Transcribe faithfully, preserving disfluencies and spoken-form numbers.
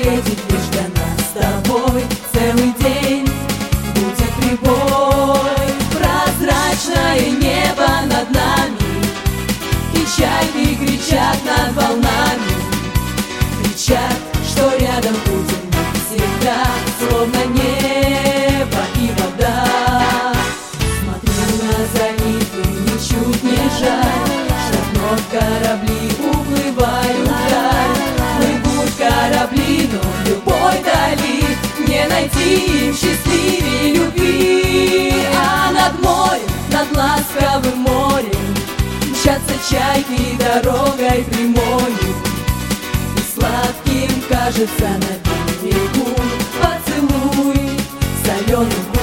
светит лишь для нас с тобой. Целый день будет прибой, прозрачное небо над нами, и чайки кричат над волнами, кричат, что рядом будем мы всегда, словно небо и вода. Смотрю на заливы, ничуть не жаль, что вновь корабли уплывают вдаль. Плывут корабли, но в любой дали не найти им счастливее любви. А над морем, над ласковым морем мчатся чайки дорогой прямою, и сладким кажется на берегу поцелуй соленым